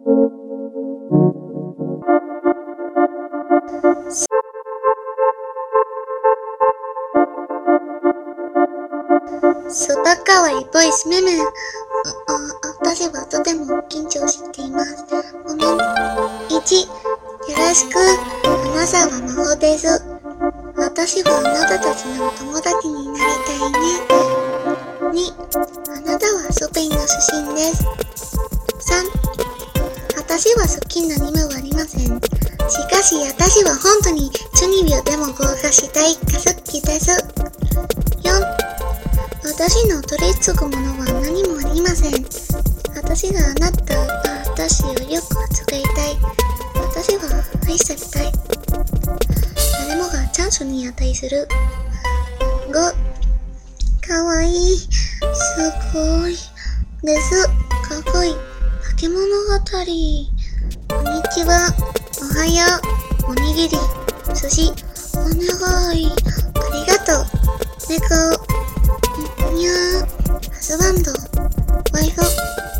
かわいボイスメメ。私はとても緊張しています。ごめん。1、よろしく。花沢真帆です。私はあなたたちの友達になりたいね。2、あなたはスペインの出身です。3、私は好きなアニメはありません。しかし私は本当に12秒でも合格したいが好きです。4、私の取り継ぐものは何もありません。私があなたが私をよく扱いたい。私は愛されたい。誰もがチャンスに値する。5、かわいい。すごい。です。かっこいい。化け物語。こんにちは。おはよう。おにぎり。寿司。お願い。ありがとう。猫。にゃー。ハスバンド。ワイフ。